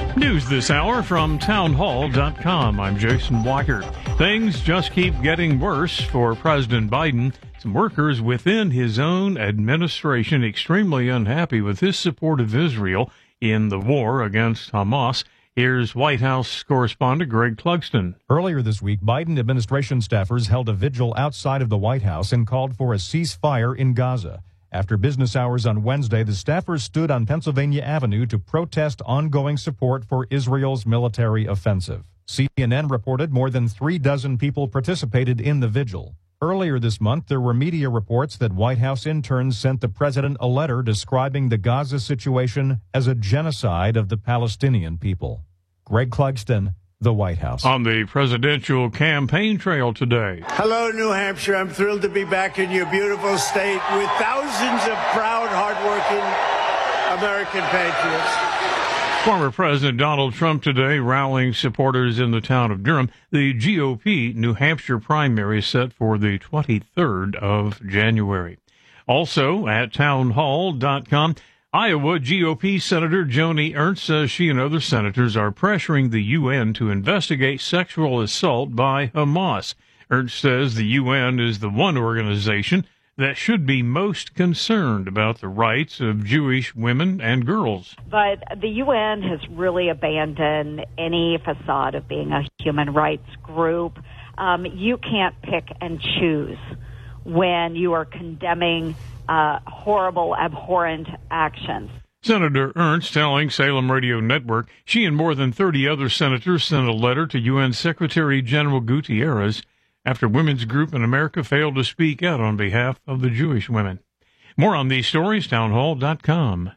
News this hour from townhall.com. I'm Jason Walker. Things just keep getting worse for President Biden. Some workers within his own administration extremely unhappy with his support of Israel in the war against Hamas. Here's White House correspondent Greg Clugston. Earlier this week, Biden administration staffers held a vigil outside of the White House and called for a ceasefire in Gaza. After business hours on Wednesday, the staffers stood on Pennsylvania Avenue to protest ongoing support for Israel's military offensive. CNN reported more than 36 people participated in the vigil. Earlier this month, there were media reports that White House interns sent the president a letter describing the Gaza situation as a genocide of the Palestinian people. Greg Clugston, the White House. On the presidential campaign trail today. Hello, New Hampshire. I'm thrilled to be back in your beautiful state with thousands of proud, hardworking American patriots. Former President Donald Trump today rallying supporters in the town of Durham. The GOP New Hampshire primary is set for the 23rd of January. Also at townhall.com. Iowa GOP Senator Joni Ernst says she and other senators are pressuring the UN to investigate sexual assault by Hamas. Ernst says the UN is the one organization that should be most concerned about the rights of Jewish women and girls. But the UN has really abandoned any facade of being a human rights group. You can't pick and choose when you are condemning horrible, abhorrent actions. Senator Ernst telling Salem Radio Network she and more than 30 other senators sent a letter to UN Secretary General Guterres after Women's Group in America failed to speak out on behalf of the Jewish women. More on these stories, townhall.com.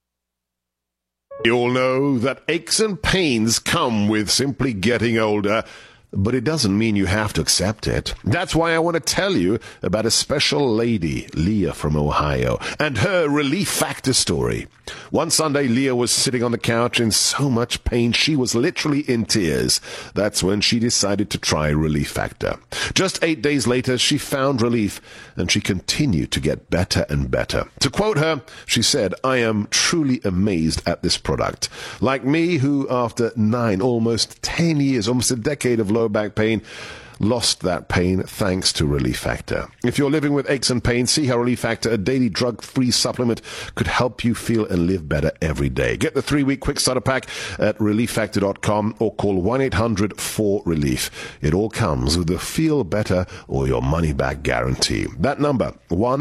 You all know that aches and pains come with simply getting older, but it doesn't mean you have to accept it. That's why I want to tell you about a special lady, Leah from Ohio, and her Relief Factor story. One Sunday, Leah was sitting on the couch in so much pain she was literally in tears. That's when she decided to try Relief Factor. Just 8 days later, she found relief, and she continued to get better and better. To quote her, she said, "I am truly amazed at this product. Like me, who after 9, almost 10 years, almost a decade of low back pain, lost that pain thanks to Relief Factor. If you're living with aches and pains, see how Relief Factor, a daily drug-free supplement, could help you feel and live better every day. Get the 3-week quick starter pack at relieffactor.com or call 1-800-4RELIEF. It all comes with a feel better or your money back guarantee. That number,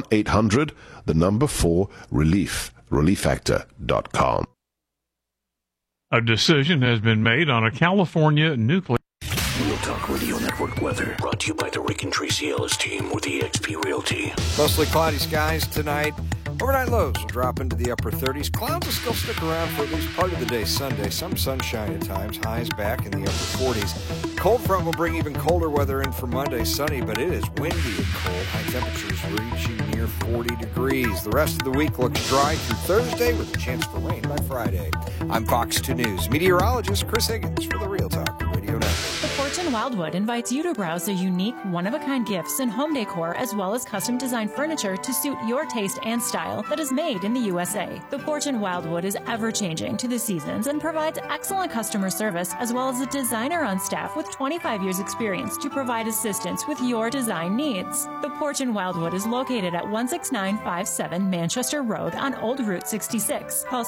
1-800-4RELIEF. relieffactor.com. A decision has been made on a California nuclear Real Talk Radio Network weather brought to you by the Rick and Tracy Ellis team with eXp Realty. Mostly cloudy skies tonight. Overnight lows will drop into the upper 30s. Clouds will still stick around for at least part of the day Sunday. Some sunshine at times. Highs back in the upper 40s. Cold front will bring even colder weather in for Monday. Sunny, but it is windy and cold. High temperatures reaching near 40 degrees. The rest of the week looks dry through Thursday with a chance for rain by Friday. I'm Fox 2 News meteorologist Chris Higgins for the Real Talk Radio Network. The Fortune Wildwood invites you to browse the unique, one-of-a-kind gifts and home decor, as well as custom-designed furniture to suit your taste and style that is made in the USA. The Fortune Wildwood is ever-changing to the seasons and provides excellent customer service, as well as a designer on staff with 25 years' experience to provide assistance with your design needs. The Fortune Wildwood is located at 16957 Manchester Road on Old Route 66. Call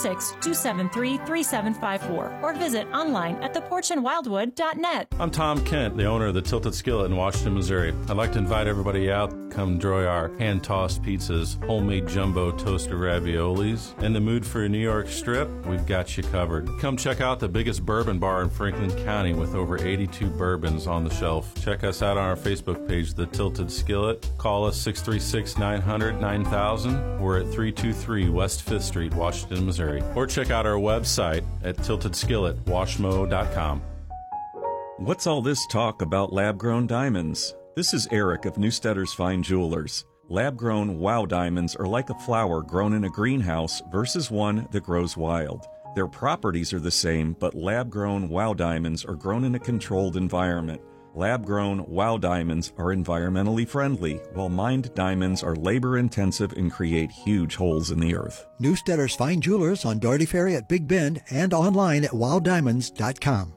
636-273-3754 or visit online at thefortunewildwood.net. I'm Tom Kent, the owner of the Tilted Skillet in Washington, Missouri. I'd like to invite everybody out, come enjoy our hand-tossed pizzas, homemade jumbo toaster raviolis. In the mood for a New York strip? We've got you covered. Come check out the biggest bourbon bar in Franklin County with over 82 bourbons on the shelf. Check us out on our Facebook page, The Tilted Skillet. Call us 636-900-9000. We're at 323 West 5th Street, Washington, Missouri. Or check out our website at tiltedskilletwashmo.com. What's all this talk about lab-grown diamonds? This is Eric of Newstetter's Fine Jewelers. Lab-grown wow diamonds are like a flower grown in a greenhouse versus one that grows wild. Their properties are the same, but lab-grown wow diamonds are grown in a controlled environment. Lab-grown WOW diamonds are environmentally friendly, while mined diamonds are labor-intensive and create huge holes in the earth. Newstetter's Fine Jewelers on Doherty Ferry at Big Bend and online at wowdiamonds.com.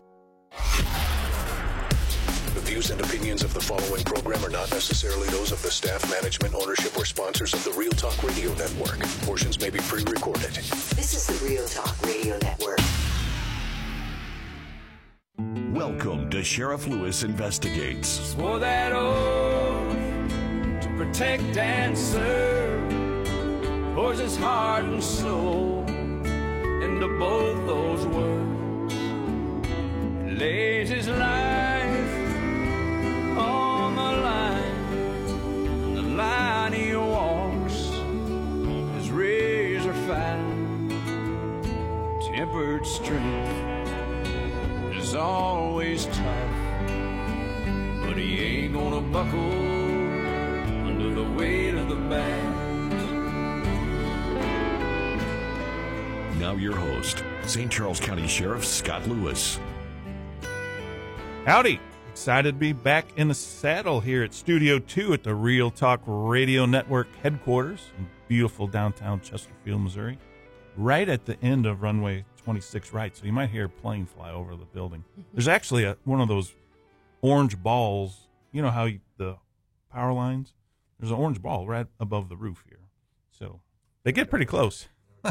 The views and opinions of the following program are not necessarily those of the staff, management, ownership, or sponsors of the Real Talk Radio Network. Portions may be pre-recorded. This is the Real Talk Radio Network. Welcome to Sheriff Lewis Investigates. Swore that oath to protect and serve, pours his heart and soul into both those words, lays his life on the line, and the line he walks is razor fine, tempered strength is always tough, but he ain't gonna buckle under the weight of the band. Now your host, St. Charles County Sheriff Scott Lewis. Howdy. Excited to be back in the saddle here at Studio 2 at the Real Talk Radio Network headquarters in beautiful downtown Chesterfield, Missouri, right at the end of runway 26 right, so you might hear a plane fly over the building. There's actually one of those orange balls. You know how the power lines? There's an orange ball right above the roof here. So they get pretty close.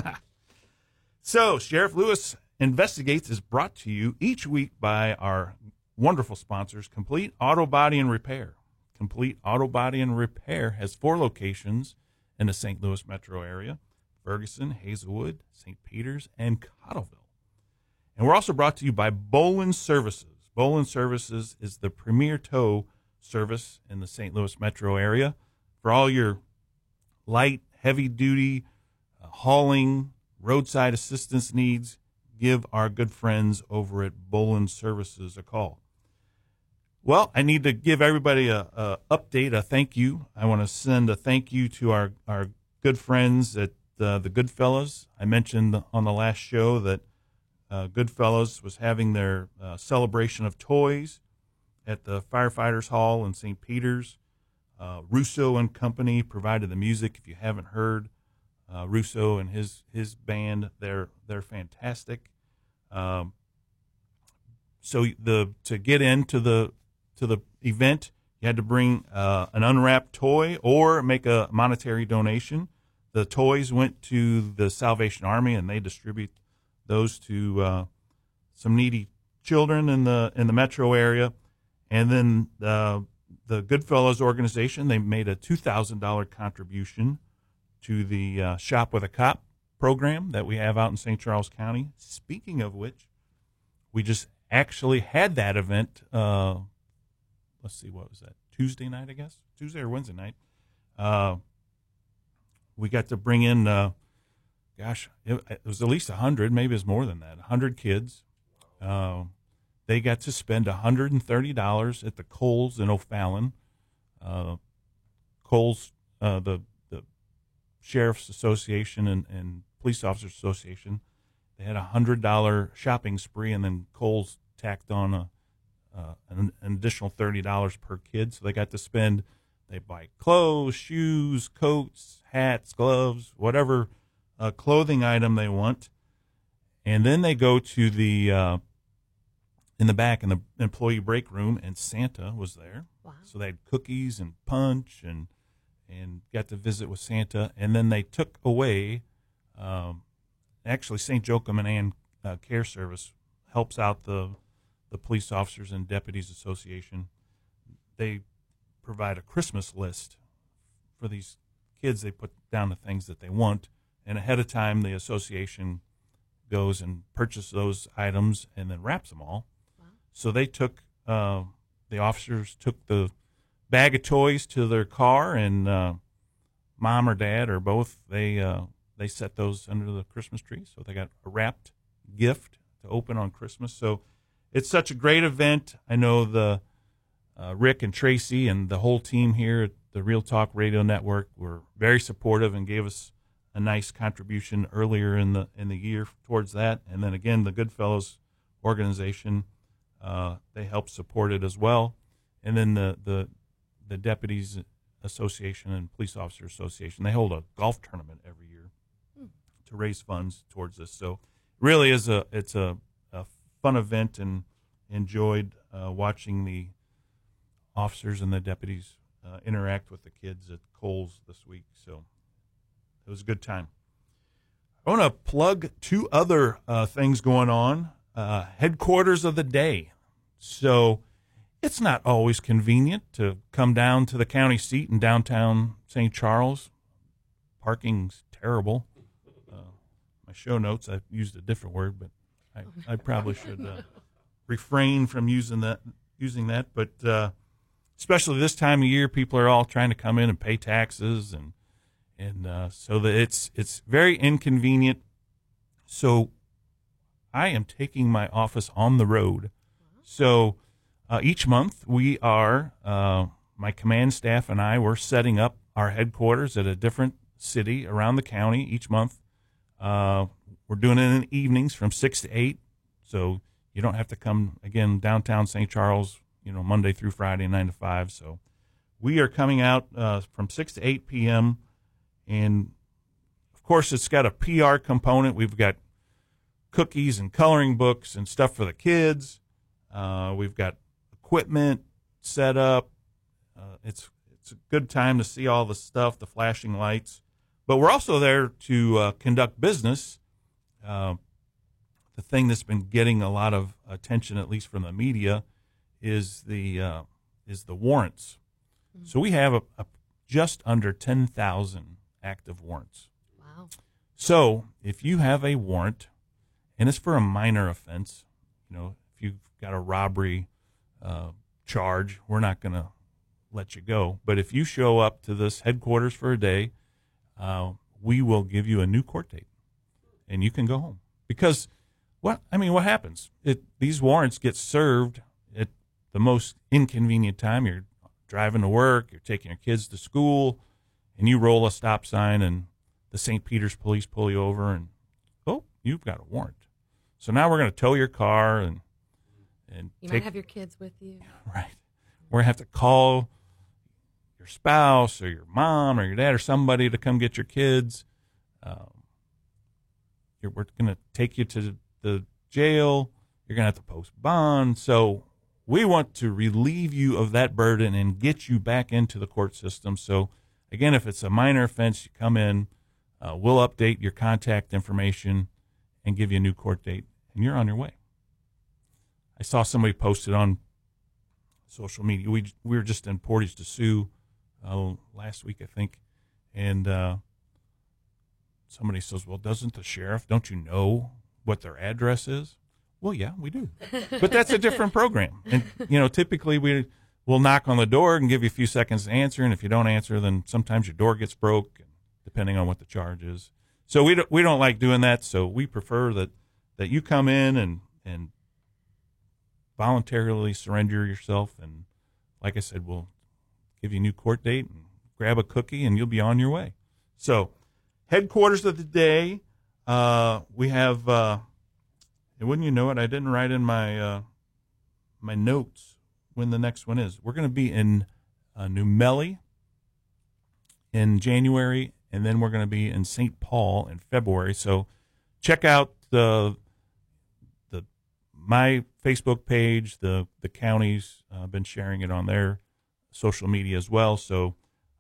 So Sheriff Lewis Investigates is brought to you each week by our wonderful sponsors, Complete Auto Body and Repair. Complete Auto Body and Repair has 4 locations in the St. Louis metro area: Ferguson, Hazelwood, St. Peters, and Cottleville. And we're also brought to you by Bolin Services. Bolin Services is the premier tow service in the St. Louis metro area. For all your light, heavy-duty hauling, roadside assistance needs, give our good friends over at Bolin Services a call. Well, I need to give everybody a update, a thank you. I want to send a thank you to our good friends at the Goodfellas. I mentioned on the last show that Goodfellas was having their celebration of toys at the Firefighters Hall in St. Peters. Russo and Company provided the music. If you haven't heard Russo and his band, they're fantastic. So to get into the event, you had to bring an unwrapped toy or make a monetary donation. The toys went to the Salvation Army, and they distribute those to some needy children in the metro area. And then the Goodfellas organization, they made a $2,000 contribution to the Shop with a Cop program that we have out in St. Charles County. Speaking of which, we just actually had that event. Let's see, what was that? Tuesday night, I guess? Tuesday or Wednesday night. We got to bring in, it was at least 100, maybe it's more than that, 100 kids. They got to spend $130 at the Kohl's in O'Fallon. Kohl's, the Sheriff's Association and Police Officers Association, they had a $100 shopping spree, and then Kohl's tacked on an additional $30 per kid. So they got to spend, they buy clothes, shoes, coats, hats, gloves, whatever clothing item they want. And then they go to the, in the back in the employee break room, and Santa was there. Wow. So they had cookies and punch and got to visit with Santa. And then they took away, actually St. Joachim and Ann Care Service helps out the Police Officers and Deputies Association. They provide a Christmas list for these kids. They put down the things that they want, and ahead of time the association goes and purchases those items and then wraps them all. Wow. So they took, the officers took the bag of toys to their car, and mom or dad or both, they set those under the Christmas tree. So they got a wrapped gift to open on Christmas. So it's such a great event. I know the Rick and Tracy and the whole team here at the Real Talk Radio Network were very supportive and gave us a nice contribution earlier in the year towards that. And then again, the Goodfellas organization, they helped support it as well. and then the Deputies Association and Police Officer Association, they hold a golf tournament every year to raise funds towards this. So really it's a fun event, and enjoyed watching the officers and the deputies interact with the kids at Kohl's this week. So it was a good time. I want to plug two other things going on. Headquarters of the day. So it's not always convenient to come down to the county seat in downtown St. Charles. Parking's terrible. My show notes, I've used a different word, but I probably should refrain from using that. But especially this time of year, people are all trying to come in and pay taxes, and so that it's very inconvenient. So I am taking my office on the road. So each month we are, my command staff and I, we're setting up our headquarters at a different city around the county each month. We're doing it in the evenings from 6 to 8. So you don't have to come, again, downtown St. Charles, Monday through Friday, 9 to 5. So we are coming out from 6 to 8 p.m. And, of course, it's got a PR component. We've got cookies and coloring books and stuff for the kids. We've got equipment set up. It's a good time to see all the stuff, the flashing lights. But we're also there to conduct business. The thing that's been getting a lot of attention, at least from the media, is the warrants. Mm-hmm. So we have a just under 10,000 active warrants. Wow. So if you have a warrant, and it's for a minor offense, if you've got a robbery charge, we're not going to let you go. But if you show up to this headquarters for a day, we will give you a new court date, and you can go home. Because what happens? These warrants get served at the most inconvenient time. You're driving to work, you're taking your kids to school, and you roll a stop sign, and the St. Peter's police pull you over, and you've got a warrant. So now we're going to tow your car, and might have your kids with you. Right. We're going to have to call your spouse or your mom or your dad or somebody to come get your kids. We're going to take you to the jail. You're going to have to post bond. So we want to relieve you of that burden and get you back into the court system. So, again, if it's a minor offense, you come in, we'll update your contact information and give you a new court date, and you're on your way. I saw somebody posted on social media. We were just in Portage de Sioux last week, I think, and somebody says, well, don't you know what their address is? Well, yeah, we do. But that's a different program. And, typically we'll knock on the door and give you a few seconds to answer, and if you don't answer, then sometimes your door gets broke, depending on what the charge is. So we don't like doing that, so we prefer that you come in and voluntarily surrender yourself, and like I said, we'll give you a new court date and grab a cookie, and you'll be on your way. So headquarters of the day, we have, and wouldn't you know it, I didn't write in my my notes when the next one is. We're going to be in New Melle in January, and then we're going to be in St. Paul in February. So check out my Facebook page. The county's been sharing it on their social media as well. So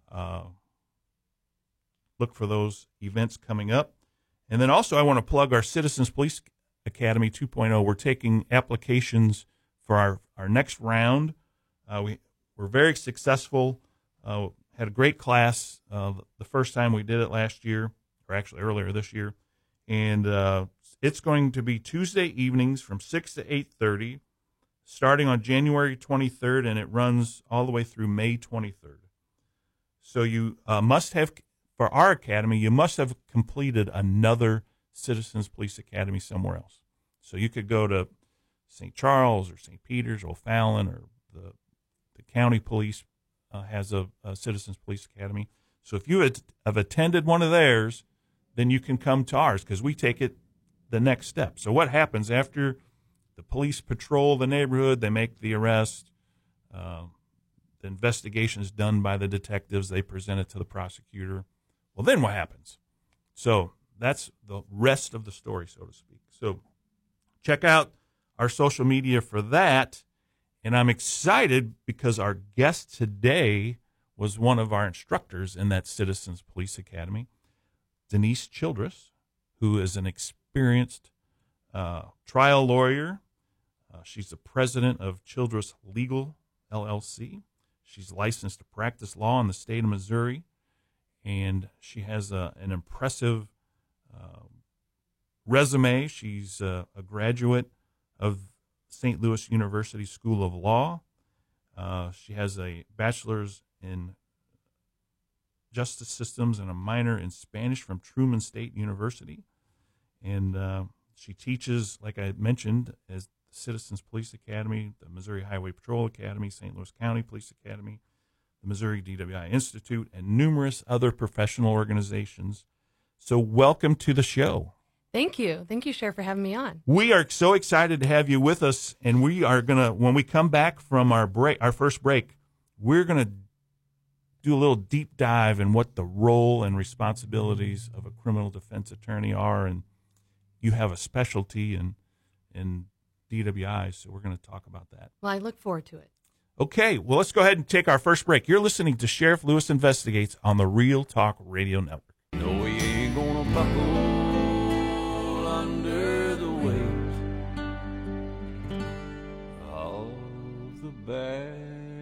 look for those events coming up. And then also I want to plug our Citizens Police Academy 2.0. We're taking applications for our next round. We're very successful. Had a great class the first time we did it last year, or actually earlier this year. And it's going to be Tuesday evenings from 6 to 8:30, starting on January 23rd, and it runs all the way through May 23rd. So you must have, for our academy, you must have completed another Citizens Police Academy somewhere else. So you could go to St. Charles or St. Peter's or O'Fallon, or the county police has a Citizens Police Academy. So if you have attended one of theirs, then you can come to ours, because we take it the next step. So what happens after the police patrol the neighborhood, they make the arrest, the investigation is done by the detectives. They present it to the prosecutor. Well, then what happens? So that's the rest of the story, so to speak. So check out our social media for that. And I'm excited because our guest today was one of our instructors in that Citizens Police Academy, Denise Childress, who is an experienced trial lawyer. She's the president of Childress Legal, LLC. She's licensed to practice law in the state of Missouri, and she has an impressive resume. She's a graduate of St. Louis University School of Law. She has a bachelor's in justice systems and a minor in Spanish from Truman State University. And she teaches, like I mentioned, as the Citizens Police Academy, the Missouri Highway Patrol Academy, St. Louis County Police Academy, the Missouri DWI Institute, and numerous other professional organizations. So welcome to the show. Thank you. Thank you, Sheriff, for having me on. We are so excited to have you with us, and we are going to, when we come back from our first break, we're going to do a little deep dive in what the role and responsibilities of a criminal defense attorney are, and you have a specialty in DWI, so we're going to talk about that. Well, I look forward to it. Okay, well, let's go ahead and take our first break. You're listening to Sheriff Lewis Investigates on the Real Talk Radio Network. No, we ain't gonna buckle under the weight of the bad.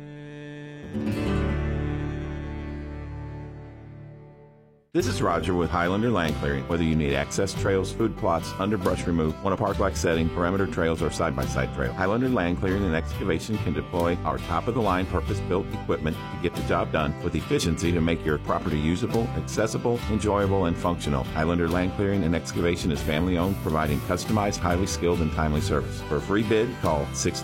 This is Roger with Highlander Land Clearing. Whether you need access trails, food plots, underbrush remove, want a park-like setting, perimeter trails, or side-by-side trail, Highlander Land Clearing and Excavation can deploy our top-of-the-line purpose-built equipment to get the job done with efficiency to make your property usable, accessible, enjoyable, and functional. Highlander Land Clearing and Excavation is family-owned, providing customized, highly skilled, and timely service. For a free bid, call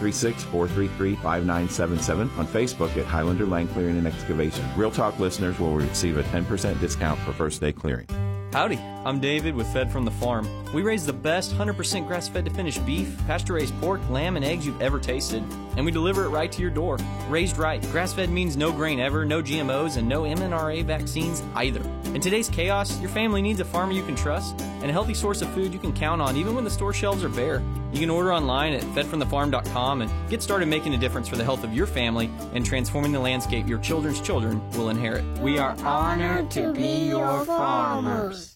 636-433-5977 on Facebook at Highlander Land Clearing and Excavation. Real Talk listeners will receive a 10% discount for first day clearing. Howdy, I'm David with Fed from the Farm. We raise the best 100% grass-fed to finished beef, pasture-raised pork, lamb, and eggs you've ever tasted, and we deliver it right to your door. Raised right. Grass-fed means no grain ever, no GMOs, and no MNRA vaccines either. In today's chaos, your family needs a farmer you can trust and a healthy source of food you can count on even when the store shelves are bare. You can order online at fedfromthefarm.com and get started making a difference for the health of your family and transforming the landscape your children's children will inherit. We are honored to be your farmers.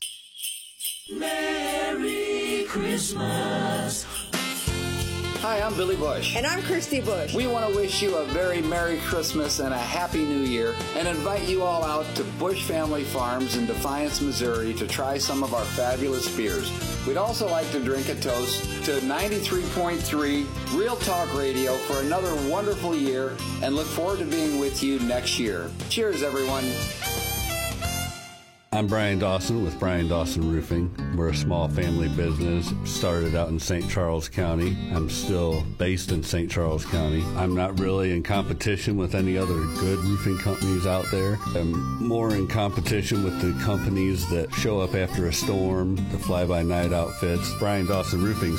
Merry Christmas. Hi, I'm Billy Bush. And I'm Christy Bush. We want to wish you a very Merry Christmas and a Happy New Year and invite you all out to Bush Family Farms in Defiance, Missouri to try some of our fabulous beers. We'd also like to drink a toast to 93.3 Real Talk Radio for another wonderful year and look forward to being with you next year. Cheers, everyone. I'm Brian Dawson with Brian Dawson Roofing. We're a small family business, started out in St. Charles County. I'm still based in St. Charles County. I'm not really in competition with any other good roofing companies out there. I'm more in competition with the companies that show up after a storm, the fly-by-night outfits. Brian Dawson Roofing,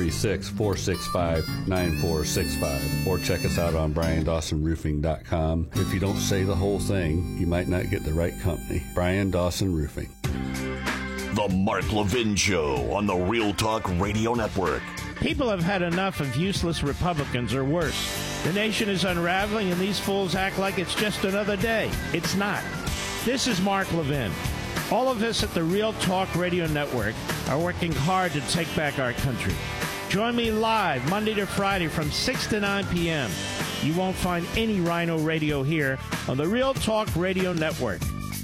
636-465-9465. Or check us out on BrianDawsonRoofing.com. If you don't say the whole thing, you might not get the right company. Brian Dawson Roofing. The Mark Levin Show on the Real Talk Radio Network. People have had enough of useless Republicans or worse. The nation is unraveling and these fools act like it's just another day. It's not. This is Mark Levin. All of us at the Real Talk Radio Network are working hard to take back our country. Join me live Monday to Friday from 6 to 9 p.m. You won't find any Rhino Radio here on the Real Talk Radio Network.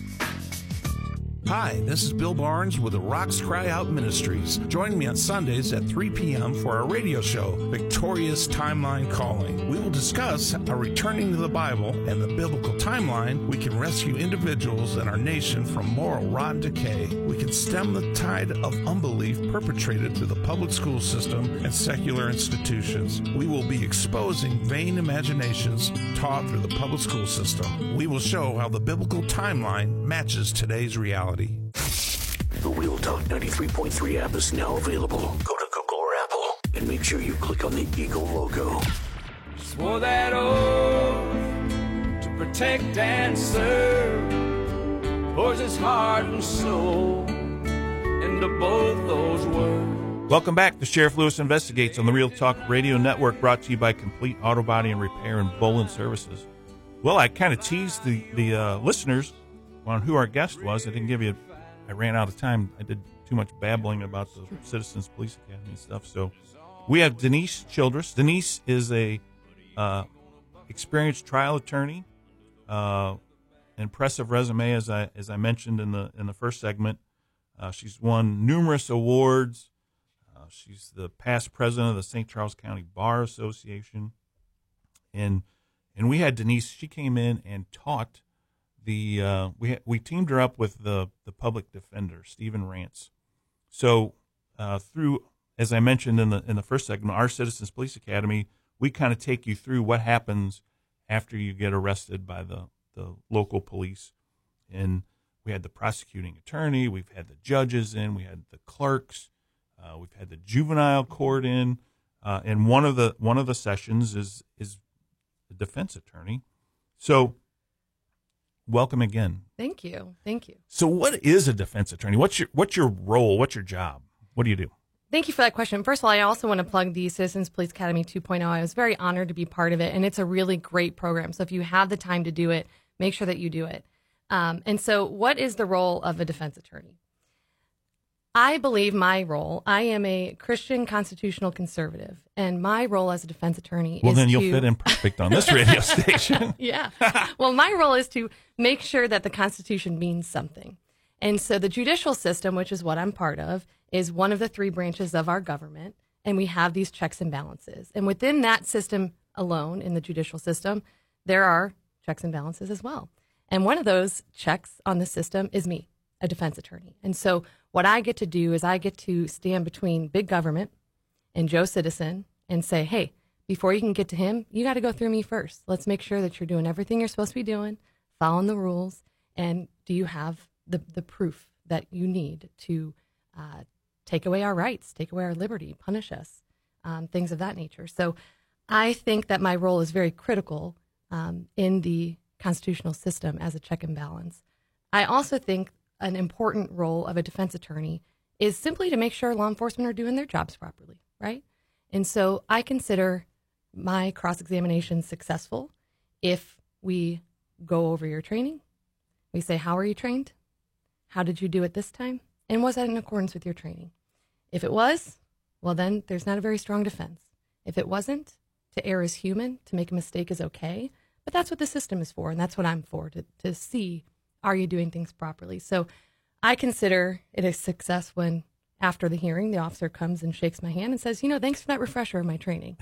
Hi, this is Bill Barnes with the Rocks Cry Out Ministries. Join me on Sundays at 3 p.m. for our radio show, Victorious Timeline Calling. We will discuss how returning to the Bible and the biblical timeline, we can rescue individuals and our nation from moral rot and decay. We can stem the tide of unbelief perpetrated through the public school system and secular institutions. We will be exposing vain imaginations taught through the public school system. We will show how the biblical timeline matches today's reality. The Real Talk 93.3 app is now available. Go to Google or Apple and make sure you click on the Eagle logo. Swore that oath to protect and serve, pours his heart and soul into both those words. Welcome back to Sheriff Lewis Investigates on the Real Talk Radio Network, brought to you by Complete Auto Body and Repair and Bolin Services. Well, I kind of teased the listeners on who our guest was. I ran out of time. I did too much babbling about the Citizens Police Academy stuff. So we have Denise Childress. Denise is a experienced trial attorney, impressive resume, as I mentioned in the first segment. She's won numerous awards. She's the past president of the St. Charles County Bar Association, and we had Denise. She came in and taught we teamed her up with the public defender, Stephen Rance. So through, as I mentioned in the first segment, our Citizens Police Academy, we kind of take you through what happens after you get arrested by the local police. And we had the prosecuting attorney, we've had the judges in, we had the clerks, we've had the juvenile court in, and one of the sessions is the defense attorney. So welcome again. Thank you. So what is a defense attorney? What's your role? What's your job? What do you do? Thank you for that question. First of all, I also want to plug the Citizens Police Academy 2.0. I was very honored to be part of it, and it's a really great program. So if you have the time to do it, make sure that you do it. And so what is the role of a defense attorney? I believe my role, I am a Christian constitutional conservative, and my role as a defense attorney well, is then you'll to... fit in perfect on this radio station. Yeah. Well, my role is to make sure that the Constitution means something. And so the judicial system, which is what I'm part of, is one of the three branches of our government, and we have these checks and balances. And within that system alone, in the judicial system, there are checks and balances as well. And one of those checks on the system is me, a defense attorney. And so what I get to do is I get to stand between big government and Joe Citizen and say, hey, before you can get to him, you got to go through me first. Let's make sure that you're doing everything you're supposed to be doing, following the rules, and do you have the proof that you need to take away our rights, take away our liberty, punish us, things of that nature. So I think that my role is very critical in the constitutional system as a check and balance. I also think an important role of a defense attorney is simply to make sure law enforcement are doing their jobs properly, right? And so I consider my cross-examination successful if we go over your training. We say, how are you trained? How did you do it this time? And was that in accordance with your training? If it was, well, then there's not a very strong defense. If it wasn't, to err is human, to make a mistake is okay. But that's what the system is for, and that's what I'm for, to see, are you doing things properly? So I consider it a success when, after the hearing, the officer comes and shakes my hand and says, thanks for that refresher of my training.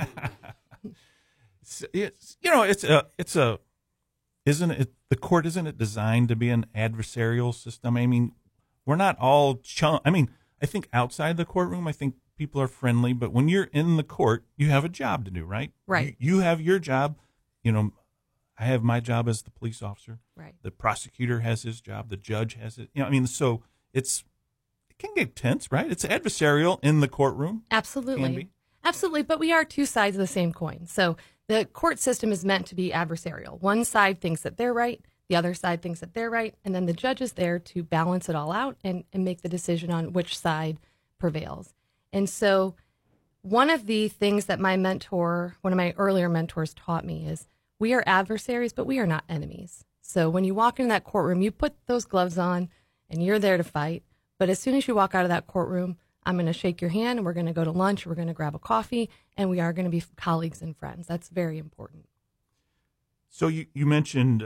Isn't it, the court, isn't it designed to be an adversarial system? I mean, we're not all I think outside the courtroom, I think people are friendly, but when you're in the court, you have a job to do, right? Right. You have your job. I have my job as the police officer. Right. The prosecutor has his job. The judge has it. So it can get tense, right? It's adversarial in the courtroom. Absolutely. Can be. Absolutely. But we are two sides of the same coin. So the court system is meant to be adversarial. One side thinks that they're right. The other side thinks that they're right. And then the judge is there to balance it all out and make the decision on which side prevails. And so one of the things that one of my earlier mentors taught me is we are adversaries, but we are not enemies. So when you walk into that courtroom, you put those gloves on and you're there to fight. But as soon as you walk out of that courtroom, I'm going to shake your hand and we're going to go to lunch. We're going to grab a coffee and we are going to be colleagues and friends. That's very important. So you mentioned,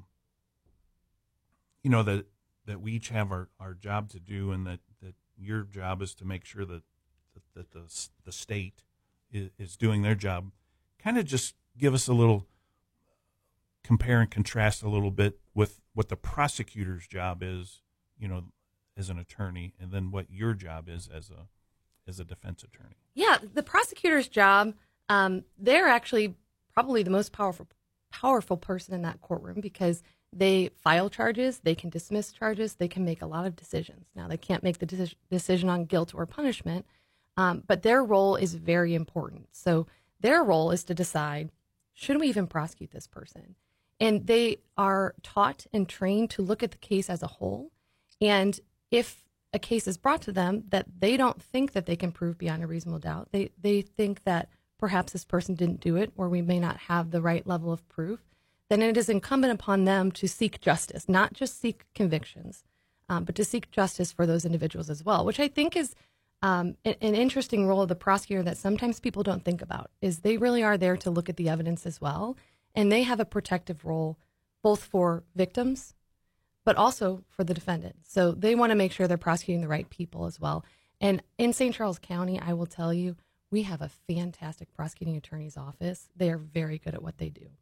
that we each have our job to do, and that your job is to make sure that the state is doing their job. Kind of just give us a little compare and contrast a little bit with what the prosecutor's job is, as an attorney, and then what your job is as a defense attorney. Yeah, the prosecutor's job, they're actually probably the most powerful person in that courtroom because they file charges, they can dismiss charges, they can make a lot of decisions. Now, they can't make the decision on guilt or punishment, but their role is very important. So their role is to decide, should we even prosecute this person? And they are taught and trained to look at the case as a whole. And if a case is brought to them that they don't think that they can prove beyond a reasonable doubt, they think that perhaps this person didn't do it, or we may not have the right level of proof, then it is incumbent upon them to seek justice, not just seek convictions, but to seek justice for those individuals as well, which I think is an interesting role of the prosecutor that sometimes people don't think about, is they really are there to look at the evidence as well. And they have a protective role both for victims, but also for the defendant. So they want to make sure they're prosecuting the right people as well. And in St. Charles County, I will tell you, we have a fantastic prosecuting attorney's office. They are very good at what they do.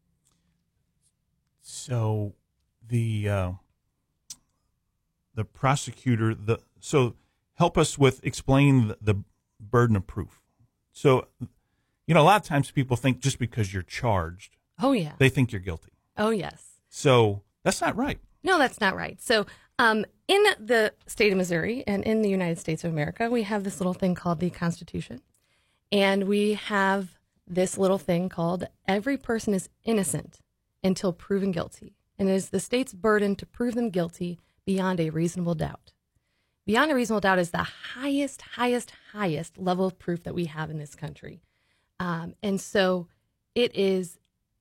So the prosecutor, so help us with explain the burden of proof. So, a lot of times people think just because you're charged, oh yeah, they think you're guilty. Oh yes. So that's not right. No, that's not right. So in the state of Missouri and in the United States of America, we have this little thing called the Constitution. And we have this little thing called every person is innocent until proven guilty. And it is the state's burden to prove them guilty beyond a reasonable doubt. Beyond a reasonable doubt is the highest level of proof that we have in this country. And so it is,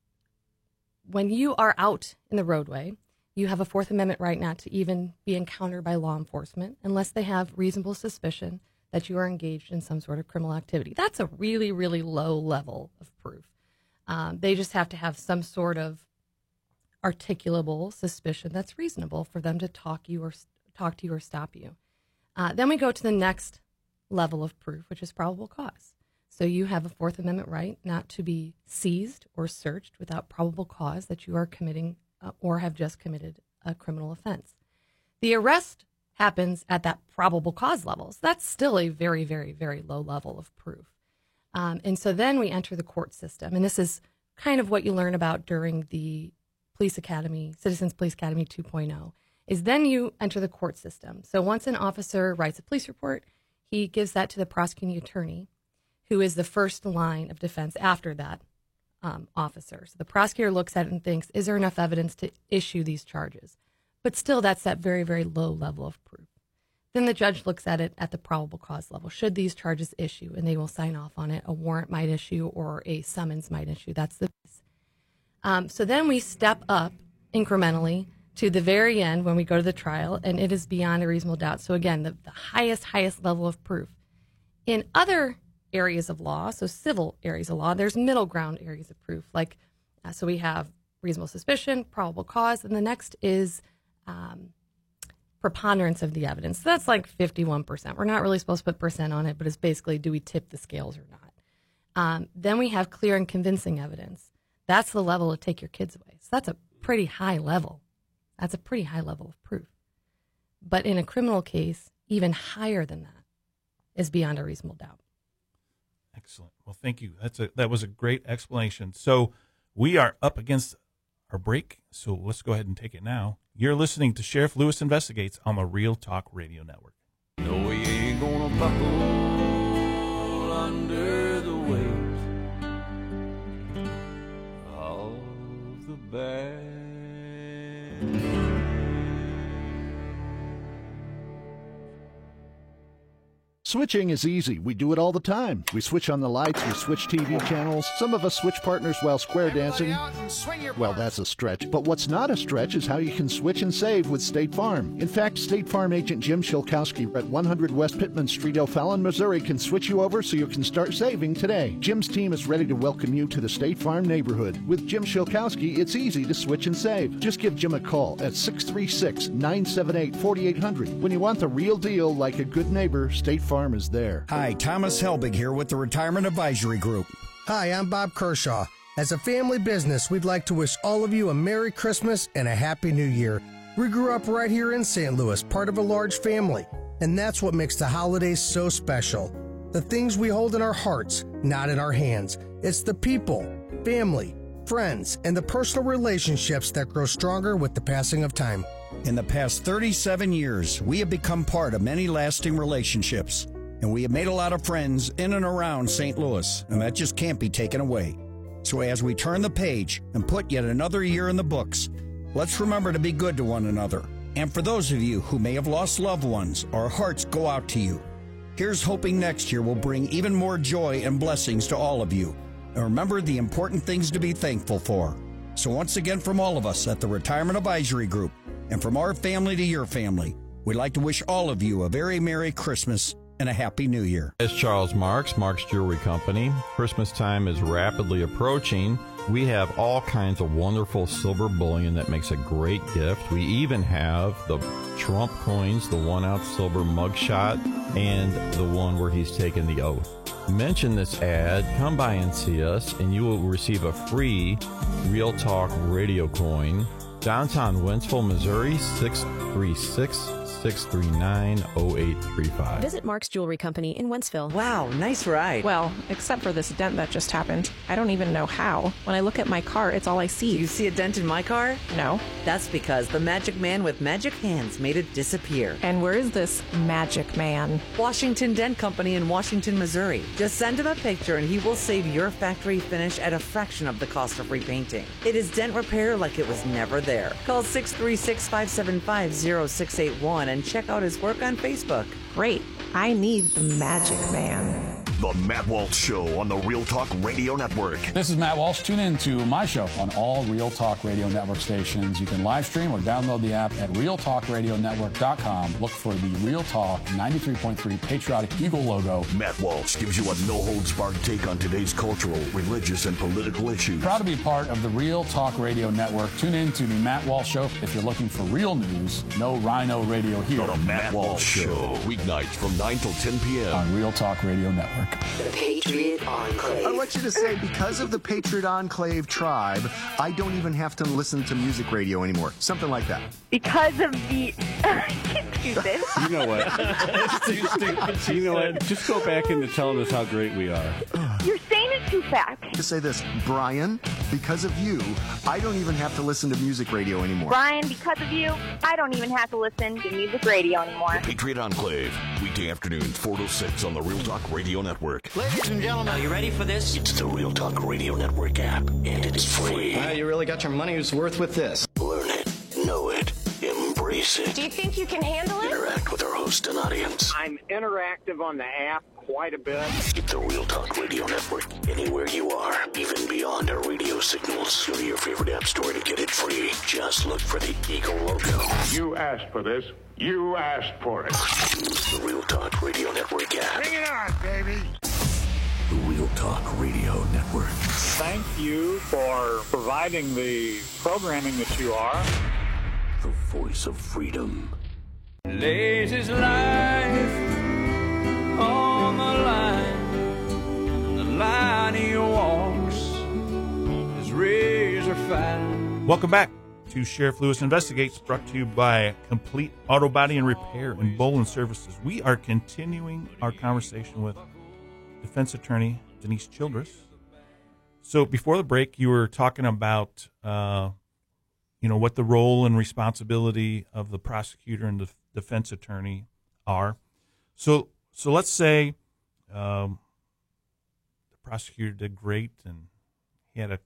when you are out in the roadway, you have a Fourth Amendment right not to even be encountered by law enforcement unless they have reasonable suspicion that you are engaged in some sort of criminal activity. That's a really, really low level of proof. They just have to have some sort of articulable suspicion that's reasonable for them to talk to you or stop you. Then we go to the next level of proof, which is probable cause. So you have a Fourth Amendment right not to be seized or searched without probable cause that you are committing or have just committed a criminal offense. The arrest happens at that probable cause level. So that's still a very, very, very low level of proof. And so then we enter the court system. And this is kind of what you learn about during the Police Academy, Citizens Police Academy 2.0, is then you enter the court system. So once an officer writes a police report, he gives that to the prosecuting attorney, who is the first line of defense after that officer. So the prosecutor looks at it and thinks, is there enough evidence to issue these charges? But still, that's that very, very low level of proof. Then the judge looks at it at the probable cause level. Should these charges issue? And they will sign off on it. A warrant might issue or a summons might issue. That's the so then we step up incrementally to the very end when we go to the trial, and it is beyond a reasonable doubt. So again, the highest level of proof. In other areas of law, so civil areas of law, there's middle ground areas of proof. Like, so we have reasonable suspicion, probable cause, and the next is preponderance of the evidence. So that's like 51%. We're not really supposed to put percent on it, but it's basically, do we tip the scales or not? Then we have clear and convincing evidence. That's the level to take your kids away. So that's a pretty high level. That's a pretty high level of proof. But in a criminal case, even higher than that is beyond a reasonable doubt. Excellent. Well, thank you. That was a great explanation. So we are up against our break, so let's go ahead and take it now. You're listening to Sheriff Lewis Investigates on the Real Talk Radio Network. No, we ain't gonna buckle under the weight of the bad. Switching is easy. We do it all the time. We switch on the lights, we switch TV channels. Some of us switch partners while square dancing. Well, that's a stretch. But what's not a stretch is how you can switch and save with State Farm. In fact, State Farm agent Jim Shilkowski at 100 West Pittman Street, O'Fallon, Missouri can switch you over so you can start saving today. Jim's team is ready to welcome you to the State Farm neighborhood. With Jim Shilkowski, it's easy to switch and save. Just give Jim a call at 636-978-4800. When you want the real deal like a good neighbor, State Farm is there. Hi, Thomas Helbig here with the Retirement Advisory Group. Hi, I'm Bob Kershaw. As a family business, we'd like to wish all of you a Merry Christmas and a Happy New Year. We grew up right here in St. Louis, part of a large family, and that's what makes the holidays so special. The things we hold in our hearts, not in our hands. It's the people, family, friends, and the personal relationships that grow stronger with the passing of time. In the past 37 years, we have become part of many lasting relationships, and we have made a lot of friends in and around St. Louis, and that just can't be taken away. So as we turn the page and put yet another year in the books, let's remember to be good to one another. And for those of you who may have lost loved ones, our hearts go out to you. Here's hoping next year will bring even more joy and blessings to all of you. And remember the important things to be thankful for. So once again, from all of us at the Retirement Advisory Group, and from our family to your family, we'd like to wish all of you a very Merry Christmas and a Happy New Year. It's Charles Marks, Marks Jewelry Company. Christmas time is rapidly approaching. We have all kinds of wonderful silver bullion that makes a great gift. We even have the Trump coins, the 1-ounce silver mugshot, and the one where he's taken the oath. Mention this ad, come by and see us, and you will receive a free Real Talk radio coin. Downtown Wentzville, Missouri, 636-639-0835. Visit Mark's Jewelry Company in Wentzville. Wow, nice ride. Well, except for this dent that just happened. I don't even know how. When I look at my car, it's all I see. Do you see a dent in my car? No. That's because the magic man with magic hands made it disappear. And where is this magic man? Washington Dent Company in Washington, Missouri. Just send him a picture and he will save your factory finish at a fraction of the cost of repainting. It is dent repair like it was never there. Call 636-575-0681 and check out his work on Facebook. Great. I need the magic man. The Matt Walsh Show on the Real Talk Radio Network. This is Matt Walsh. Tune in to my show on all Real Talk Radio Network stations. You can live stream or download the app at realtalkradionetwork.com. Look for the Real Talk 93.3 Patriotic Eagle logo. Matt Walsh gives you a no-holds-barred take on today's cultural, religious, and political issues. Proud to be part of the Real Talk Radio Network. Tune in to the Matt Walsh Show if you're looking for real news. No Rhino Radio here. The Matt Walsh Show. Weeknights from 9 till 10 p.m. on Real Talk Radio Network. The Patriot Enclave. I want you to say, because of the Patriot Enclave tribe, I don't even have to listen to music radio anymore. Something like that. Because of the... Stupid. You know what? You know what? Just go back into telling us how great we are. You're saying it too fast. To say this, Brian, because of you, I don't even have to listen to music radio anymore. Brian, because of you, I don't even have to listen to music radio anymore. The Patriot Enclave, weekday afternoons, 4 to 6 on the Real Talk Radio Network. Ladies and gentlemen, are you ready for this? It's the Real Talk Radio Network app, and it's free. You really got your money's worth with this. Learn it, know it, embrace it. Do you think you can handle it? Interact with our host and audience. I'm interactive on the app quite a bit. Get the Real Talk Radio Network anywhere you are, even beyond our radio signals. Go to your favorite app store to get it free. Just look for the Eagle logo. You asked for this. You asked for it. Use the Real Talk Radio Network app. Bring it on, baby. The Real Talk Radio Network. Thank you for providing the programming that you are. The voice of freedom. Lays his life on the line. The line he walks is razor fine. Welcome back to Sheriff Lewis Investigates, brought to you by Complete Auto Body and Repair and Bowling Services. We are continuing our conversation with defense attorney Denise Childress. So before the break, you were talking about, what the role and responsibility of the prosecutor and the defense attorney are. So let's say the prosecutor did great and he had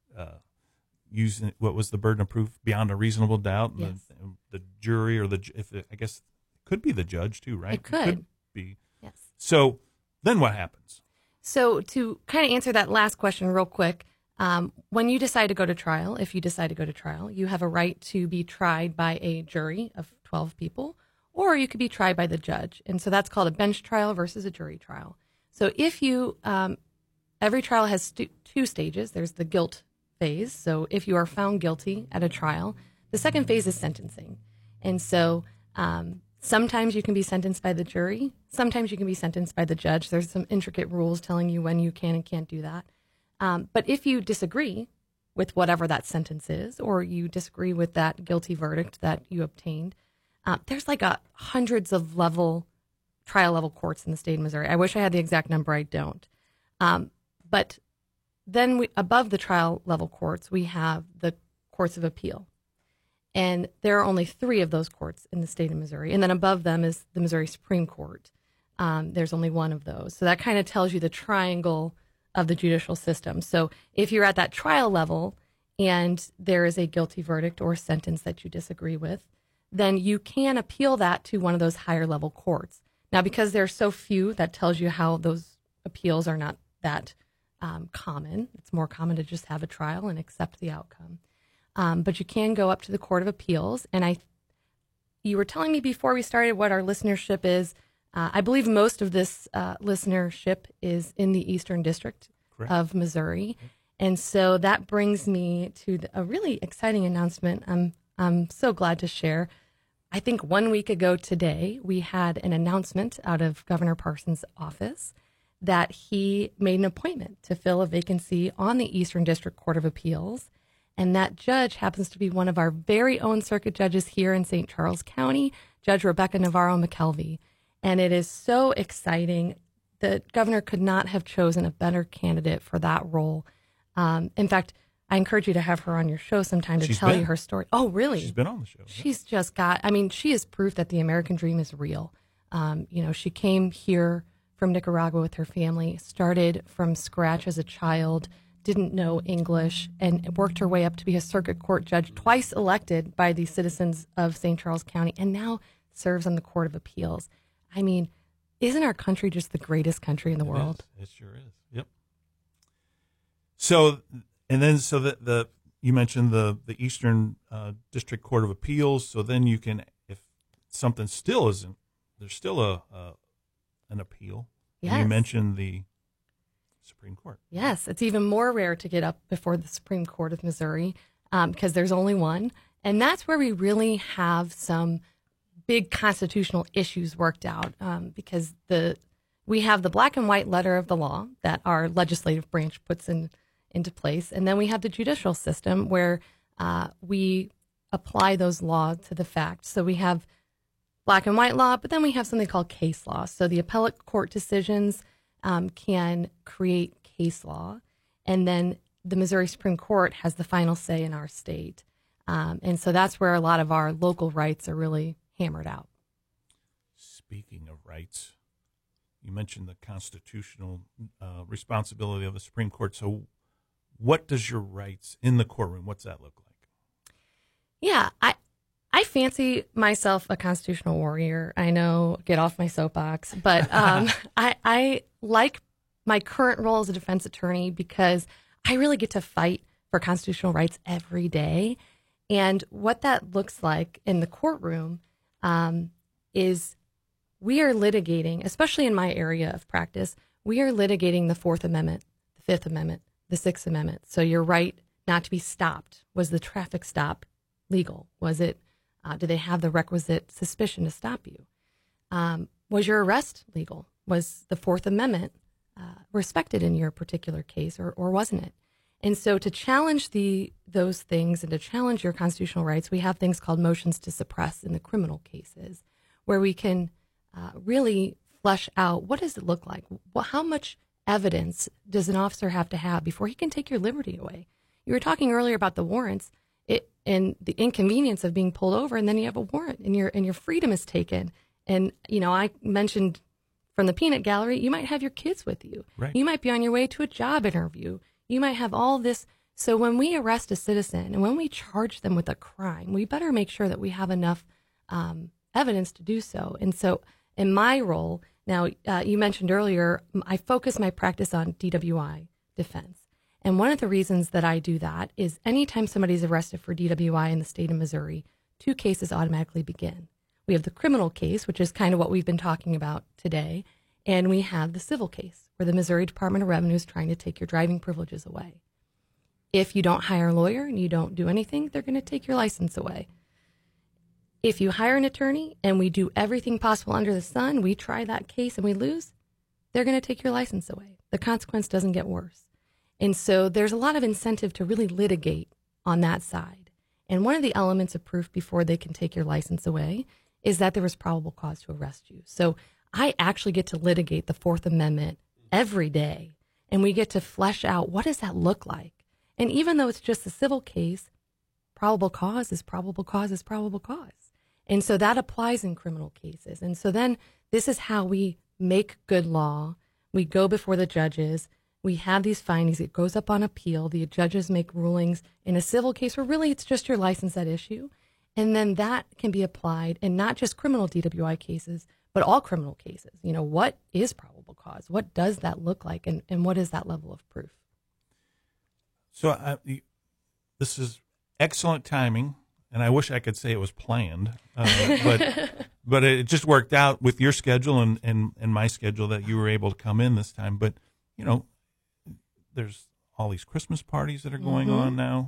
using what was the burden of proof beyond a reasonable doubt. Yes. The jury or I guess it could be the judge too, right? It could be. Yes. So then what happens? So to kind of answer that last question real quick, when you decide to go to trial, if you decide to go to trial, you have a right to be tried by a jury of 12 people, or you could be tried by the judge. And so that's called a bench trial versus a jury trial. So if you, every trial has two stages. There's the guilt phase. So if you are found guilty at a trial, the second phase is sentencing. And so sometimes you can be sentenced by the jury. Sometimes you can be sentenced by the judge. There's some intricate rules telling you when you can and can't do that. But if you disagree with whatever that sentence is, or you disagree with that guilty verdict that you obtained, there's like hundreds of trial level courts in the state of Missouri. I wish I had the exact number. I don't. But then above the trial level courts, we have the courts of appeal. And there are only 3 of those courts in the state of Missouri. And then above them is the Missouri Supreme Court. There's only 1 of those. So that kind of tells you the triangle of the judicial system. So if you're at that trial level and there is a guilty verdict or sentence that you disagree with, then you can appeal that to one of those higher level courts. Now, because there are so few, that tells you how those appeals are not that common. It's more common to just have a trial and accept the outcome. But you can go up to the Court of Appeals. And you were telling me before we started what our listenership is. I believe most of this listenership is in the Eastern District of Missouri. And so that brings me to a really exciting announcement I'm so glad to share. I think 1 week ago today, we had an announcement out of Governor Parsons' office that he made an appointment to fill a vacancy on the Eastern District Court of Appeals. And that judge happens to be one of our very own circuit judges here in St. Charles County, Judge Rebecca Navarro-McKelvey. And it is so exciting. The governor could not have chosen a better candidate for that role. In fact, I encourage you to have her on your show sometime to tell you her story. Oh, really? She's been on the show. She's just she is proof that the American dream is real. She came here from Nicaragua with her family, started from scratch as a child, didn't know English, and worked her way up to be a circuit court judge, twice elected by the citizens of St. Charles County, and now serves on the Court of Appeals. I mean, isn't our country just the greatest country in the world? It sure is. Yep. So, and then you mentioned the Eastern District Court of Appeals. So then you can, if something still isn't, there's still an appeal. Yes. And you mentioned the Supreme Court. Yes, it's even more rare to get up before the Supreme Court of Missouri because there's only one. And that's where we really have some big constitutional issues worked out because we have the black and white letter of the law that our legislative branch puts into place. And then we have the judicial system where we apply those laws to the facts. So we have black and white law, but then we have something called case law. So the appellate court decisions can create case law. And then the Missouri Supreme Court has the final say in our state. And so that's where a lot of our local rights are really hammered out. Speaking of rights, you mentioned the constitutional responsibility of the Supreme Court. So what does your rights in the courtroom, what's that look like? Yeah, I fancy myself a constitutional warrior. I know, get off my soapbox, but I like my current role as a defense attorney because I really get to fight for constitutional rights every day. And what that looks like in the courtroom is we are litigating, especially in my area of practice, we are litigating the Fourth Amendment, the Fifth Amendment, the Sixth Amendment. So your right not to be stopped. Was the traffic stop legal? Was it, did they have the requisite suspicion to stop you? Was your arrest legal? Was the Fourth Amendment respected in your particular case or wasn't it? And so to challenge those things and to challenge your constitutional rights, we have things called motions to suppress in the criminal cases where we can really flesh out what does it look like? How much evidence does an officer have to have before he can take your liberty away? You were talking earlier about the warrants and the inconvenience of being pulled over, and then you have a warrant and your freedom is taken. And, I mentioned from the peanut gallery, you might have your kids with you. Right. You might be on your way to a job interview. You might have all this. So when we arrest a citizen and when we charge them with a crime, we better make sure that we have enough evidence to do so. And so in my role, now you mentioned earlier, I focus my practice on DWI defense. And one of the reasons that I do that is anytime somebody's arrested for DWI in the state of Missouri, 2 cases automatically begin. We have the criminal case, which is kind of what we've been talking about today. And we have the civil case where the Missouri Department of Revenue is trying to take your driving privileges away. If you don't hire a lawyer and you don't do anything, they're going to take your license away. If you hire an attorney and we do everything possible under the sun, we try that case and we lose, they're going to take your license away. The consequence doesn't get worse. And so there's a lot of incentive to really litigate on that side. And one of the elements of proof before they can take your license away is that there was probable cause to arrest you. So I actually get to litigate the Fourth Amendment every day, and we get to flesh out what does that look like. And even though it's just a civil case, probable cause is probable cause is probable cause. And so that applies in criminal cases. And so then this is how we make good law. We go before the judges. We have these findings. It goes up on appeal. The judges make rulings in a civil case where really it's just your license at issue. And then that can be applied in not just criminal DWI cases, but all criminal cases. You know, what is probable cause? What does that look like? And what is that level of proof? So this is excellent timing. And I wish I could say it was planned, but it just worked out with your schedule and my schedule that you were able to come in this time. But, you know, there's all these Christmas parties that are going on now.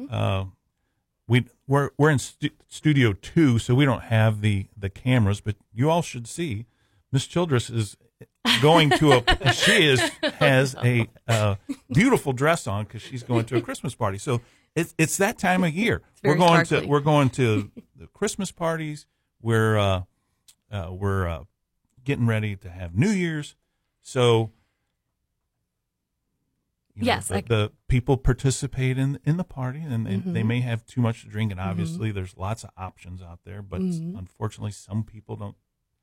We're in Studio 2, so we don't have the cameras, but you all should see Miss Childress is going to has a beautiful dress on because she's going to a Christmas party. So it's that time of year. We're going to the Christmas parties. We're getting ready to have New Year's. So yes, the people participate in the party, and they may have too much to drink. And obviously, there's lots of options out there, but unfortunately, some people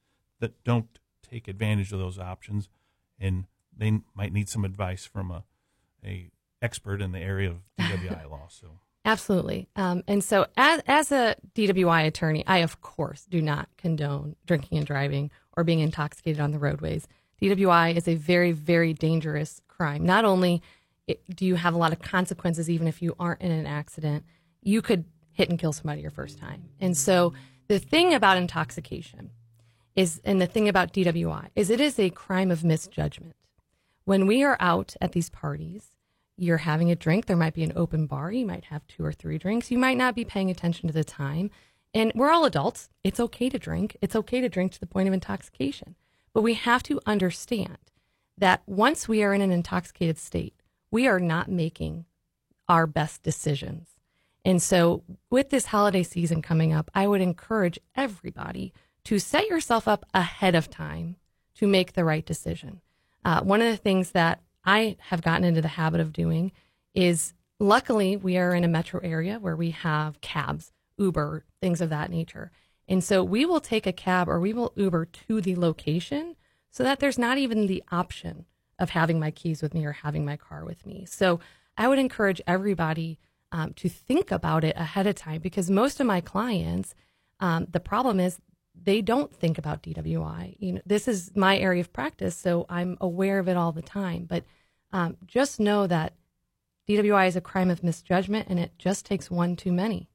don't take advantage of those options, and they might need some advice from a expert in the area of DWI law. So absolutely. And so as a DWI attorney, I, of course, do not condone drinking and driving or being intoxicated on the roadways. DWI is a very, very dangerous crime. Not only do you have a lot of consequences, even if you aren't in an accident, you could hit and kill somebody your first time. And so the thing about intoxication and the thing about DWI is it is a crime of misjudgment. When we are out at these parties, you're having a drink. There might be an open bar. You might have 2 or 3 drinks. You might not be paying attention to the time. And we're all adults. It's okay to drink. It's okay to drink to the point of intoxication. But we have to understand that once we are in an intoxicated state, we are not making our best decisions. And so with this holiday season coming up, I would encourage everybody to set yourself up ahead of time to make the right decision. One of the things that I have gotten into the habit of doing is, luckily, we are in a metro area where we have cabs, Uber, things of that nature. And so we will take a cab or we will Uber to the location so that there's not even the option of having my keys with me or having my car with me. So I would encourage everybody to think about it ahead of time, because most of my clients, the problem is they don't think about DWI. You know, this is my area of practice, so I'm aware of it all the time. But just know that DWI is a crime of misjudgment, and it just takes one too many.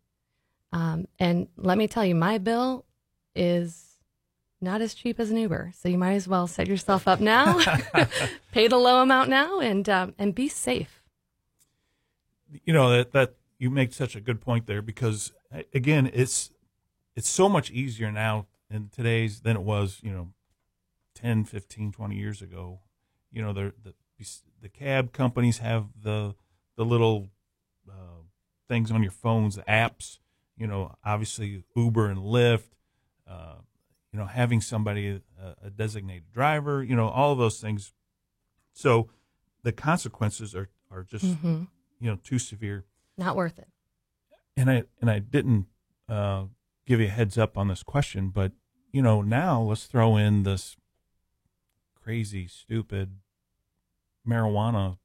And let me tell you, my bill is not as cheap as an Uber, so you might as well set yourself up now, pay the low amount now, and be safe. You know, that you make such a good point there, because again, it's so much easier now in today's than it was, 10, 15, 20 years ago. You know, the cab companies have the little things on your phones, the apps, obviously Uber and Lyft, having somebody, a designated driver, all of those things. So the consequences are just, too severe. Not worth it. And I didn't give you a heads up on this question, but, now let's throw in this crazy, stupid marijuana,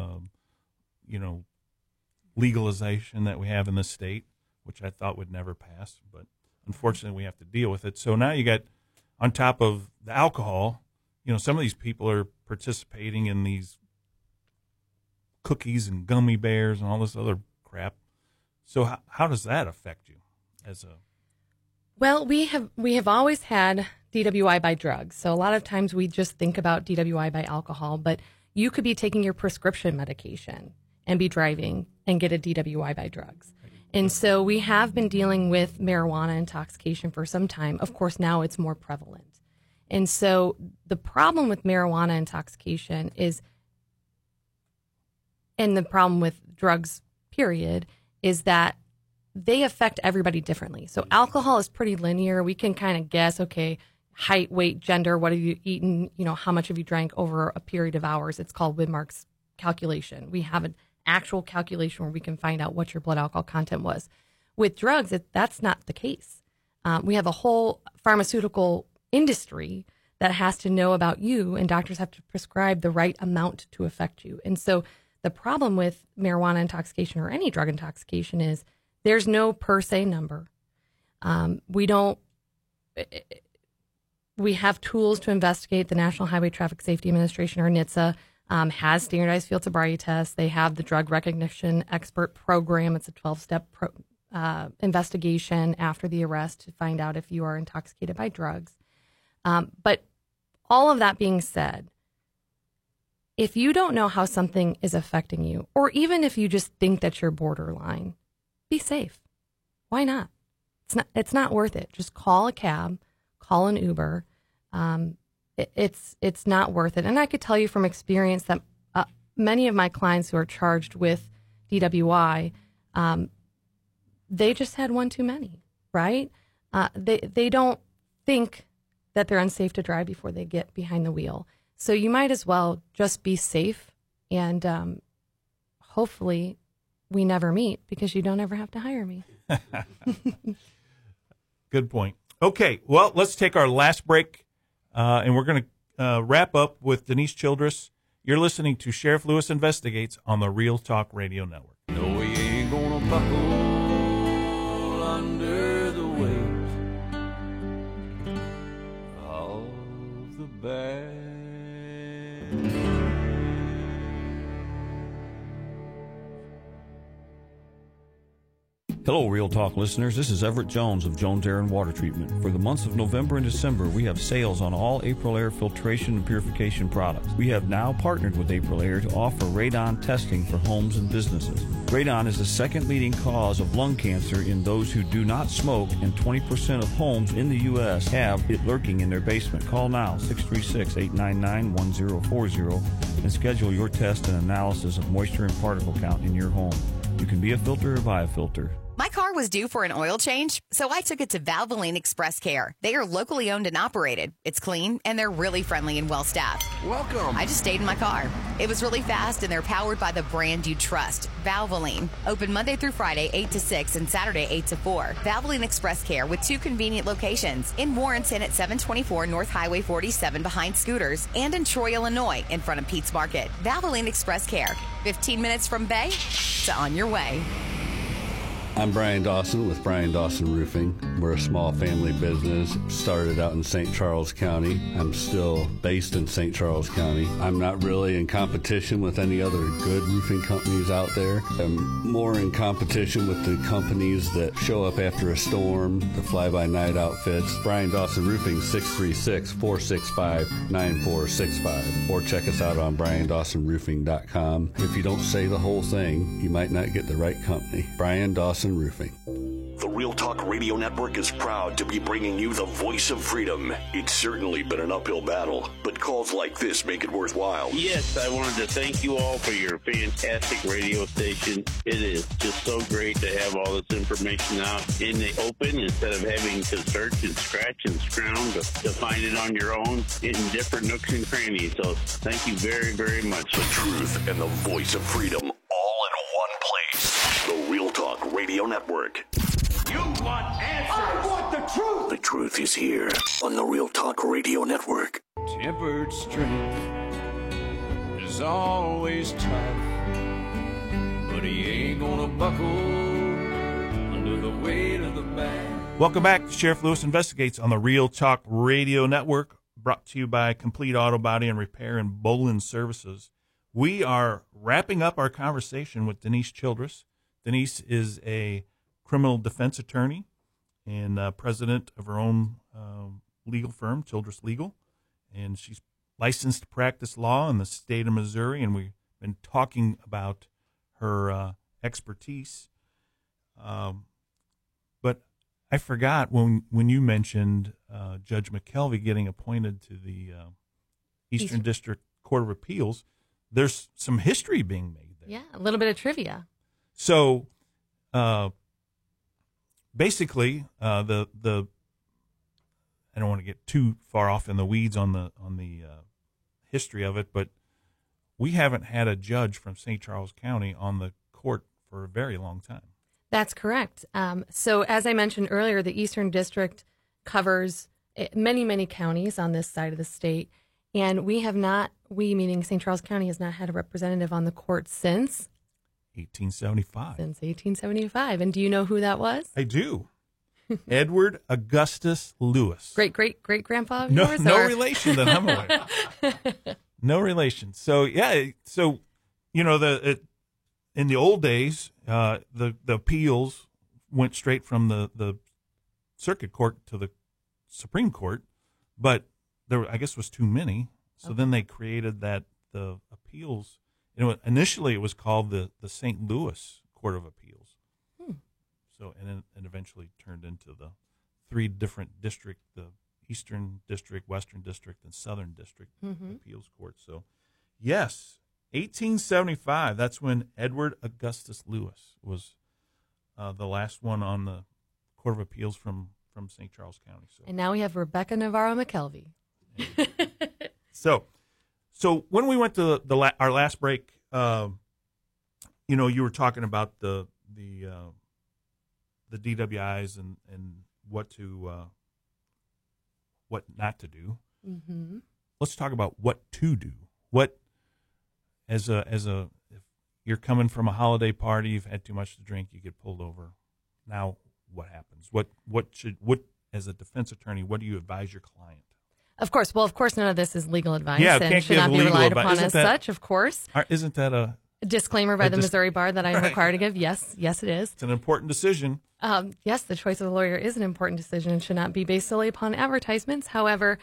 legalization that we have in this state, which I thought would never pass, but unfortunately we have to deal with it. So now you got, on top of the alcohol, some of these people are participating in these cookies and gummy bears and all this other crap. So how does that affect you as a... Well, we have always had DWI by drugs. So a lot of times we just think about DWI by alcohol, but you could be taking your prescription medication and be driving and get a DWI by drugs. And so we have been dealing with marijuana intoxication for some time. Of course, now it's more prevalent. And so the problem with marijuana intoxication is, and the problem with drugs, period, is that they affect everybody differently. So alcohol is pretty linear. We can kind of guess, okay, height, weight, gender, what have you eaten, how much have you drank over a period of hours. It's called Widmark's calculation. We have an actual calculation where we can find out what your blood alcohol content was. With drugs, that's not the case. We have a whole pharmaceutical industry that has to know about you, and doctors have to prescribe the right amount to affect you. And so the problem with marijuana intoxication or any drug intoxication is there's no per se number. We have tools to investigate. The National Highway Traffic Safety Administration, or NHTSA, has standardized field sobriety tests. They have the drug recognition expert program. It's a 12-step investigation after the arrest to find out if you are intoxicated by drugs. But all of that being said, if you don't know how something is affecting you, or even if you just think that you're borderline, be safe. Why not? It's not worth it. Just call a cab, call an Uber. It's not worth it. And I could tell you from experience that many of my clients who are charged with DWI, they just had one too many, right? They don't think that they're unsafe to drive before they get behind the wheel. So you might as well just be safe, and hopefully we never meet because you don't ever have to hire me. Good point. Okay, well, let's take our last break, and we're going to wrap up with Denise Childress. You're listening to Sheriff Lewis Investigates on the Real Talk Radio Network. No, we ain't gonna buckle under the weight of the bad. Hello, Real Talk listeners. This is Everett Jones of Jones Air and Water Treatment. For the months of November and December, we have sales on all April Air filtration and purification products. We have now partnered with April Air to offer radon testing for homes and businesses. Radon is the second leading cause of lung cancer in those who do not smoke, and 20% of homes in the U.S. have it lurking in their basement. Call now, 636-899-1040, and schedule your test and analysis of moisture and particle count in your home. You can be a filter or buy a filter. My car was due for an oil change, so I took it to Valvoline Express Care. They are locally owned and operated. It's clean, and they're really friendly and well-staffed. Welcome. I just stayed in my car. It was really fast, and they're powered by the brand you trust, Valvoline. Open Monday through Friday, 8 to 6, and Saturday, 8 to 4. Valvoline Express Care with 2 convenient locations. In Warrenton at 724 North Highway 47 behind Scooters, and in Troy, Illinois, in front of Pete's Market. Valvoline Express Care. 15 minutes from Bay to on your way. I'm Brian Dawson with Brian Dawson Roofing. We're a small family business, started out in St. Charles County. I'm still based in St. Charles County. I'm not really in competition with any other good roofing companies out there. I'm more in competition with the companies that show up after a storm, the fly-by-night outfits. Brian Dawson Roofing, 636-465-9465. Or check us out on BrianDawsonRoofing.com. If you don't say the whole thing, you might not get the right company. Brian Dawson Roofing. The Real Talk Radio Network is proud to be bringing you the voice of freedom. It's certainly been an uphill battle, but calls like this make it worthwhile. Yes, I wanted to thank you all for your fantastic radio station. It is just so great to have all this information out in the open instead of having to search and scratch and scrounge to find it on your own in different nooks and crannies. So thank you very, very much. The truth and the voice of freedom all in one place. The Real Talk Radio Network. You want answers? I want the truth! The truth is here on the Real Talk Radio Network. Tempered strength is always tough, but he ain't gonna buckle under the weight of the bad. Welcome back to Sheriff Lewis Investigates on the Real Talk Radio Network, brought to you by Complete Auto Body and Repair and Bolin Services. We are wrapping up our conversation with Denise Childress. Denise is a criminal defense attorney and president of her own legal firm, Childress Legal, and she's licensed to practice law in the state of Missouri, and we've been talking about her expertise. But I forgot when you mentioned Judge McKelvey getting appointed to the Eastern District Court of Appeals, there's some history being made there. Yeah, a little bit of trivia. So, basically, I don't want to get too far off in the weeds on the history of it, but we haven't had a judge from St. Charles County on the court for a very long time. That's correct. So, as I mentioned earlier, the Eastern District covers many, many counties on this side of the state. And we meaning St. Charles County, has not had a representative on the court since 1875. Since 1875. And do you know who that was? I do. Edward Augustus Lewis. Great grandpa of No, yours? no or? relation that I'm aware of. No relation. So, yeah, so, you know, in the old days, the appeals went straight from the circuit court to the Supreme Court, but there, I guess, was too many. So then they created the appeals. You know, initially it was called the St. Louis Court of Appeals. So, and then it eventually turned into the three different districts, the Eastern District, Western District, and Southern District Appeals Court. So, yes, 1875, that's when Edward Augustus Lewis was the last one on the Court of Appeals from St. Charles County. So. And now we have Rebecca Navarro McKelvey. So when we went to our last break, you know, you were talking about the DWIs and what not to do. Mm-hmm. Let's talk about what to do. What as if you're coming from a holiday party, you've had too much to drink, you get pulled over. Now what happens? What as a defense attorney, what do you advise your client? Of course, none of this is legal advice and should not be relied upon as such, of course. Isn't that a disclaimer by the Missouri Bar that I'm required to give? Yes, it is. It's an important decision. Yes, the choice of a lawyer is an important decision and should not be based solely upon advertisements. However,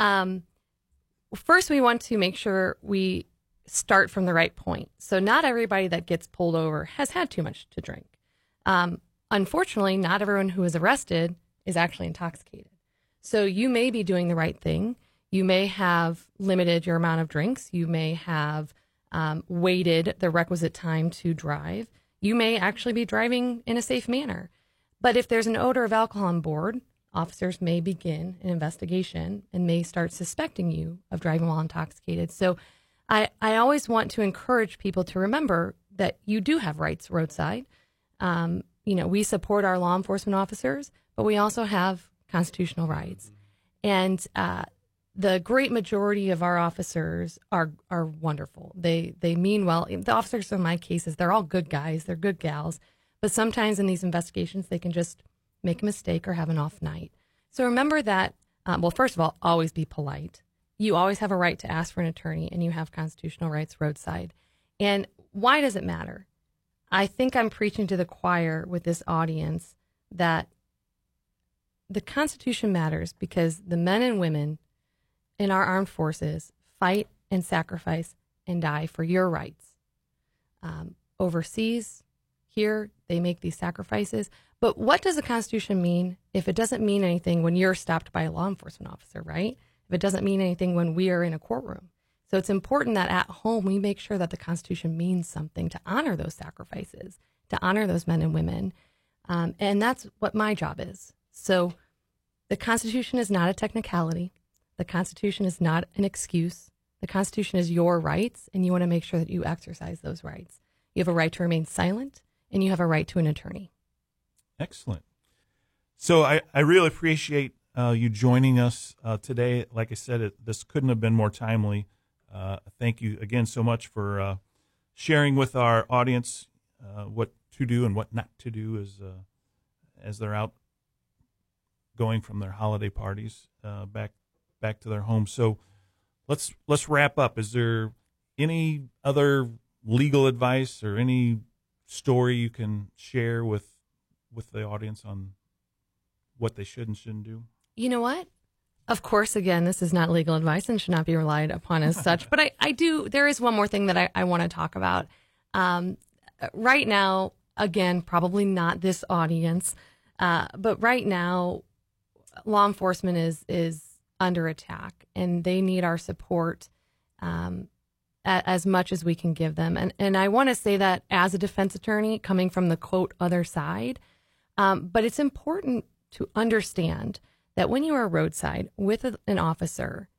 first we want to make sure we start from the right point. So not everybody that gets pulled over has had too much to drink. Unfortunately, not everyone who is arrested is actually intoxicated. So you may be doing the right thing. You may have limited your amount of drinks. You may have waited the requisite time to drive. You may actually be driving in a safe manner. But if there's an odor of alcohol on board, officers may begin an investigation and may start suspecting you of driving while intoxicated. So I always want to encourage people to remember that you do have rights roadside. You know, we support our law enforcement officers, but we also have constitutional rights. And the great majority of our officers are wonderful. They mean well. The officers in my cases, they're all good guys. They're good gals. But sometimes in these investigations, they can just make a mistake or have an off night. So remember that, well, first of all, always be polite. You always have a right to ask for an attorney, and you have constitutional rights roadside. And why does it matter? I think I'm preaching to the choir with this audience that the Constitution matters because the men and women in our armed forces fight and sacrifice and die for your rights. Overseas, here, they make these sacrifices. But what does the Constitution mean if it doesn't mean anything when you're stopped by a law enforcement officer, right? If it doesn't mean anything when we are in a courtroom. So it's important that at home we make sure that the Constitution means something to honor those sacrifices, to honor those men and women. And that's what my job is. So the Constitution is not a technicality. The Constitution is not an excuse. The Constitution is your rights, and you want to make sure that you exercise those rights. You have a right to remain silent, and you have a right to an attorney. Excellent. So I really appreciate you joining us today. Like I said, this couldn't have been more timely. Thank you again so much for sharing with our audience what to do and what not to do as they're out going from their holiday parties back to their homes. So let's wrap up. Is there any other legal advice or any story you can share with the audience on what they should and shouldn't do? You know what? Of course, again, this is not legal advice and should not be relied upon as such. But there is one more thing that I want to talk about. Right now, again, probably not this audience, but right now, law enforcement is under attack, and they need our support as much as we can give them. And I want to say that as a defense attorney, coming from the, quote, other side, but it's important to understand that when you are roadside with an officer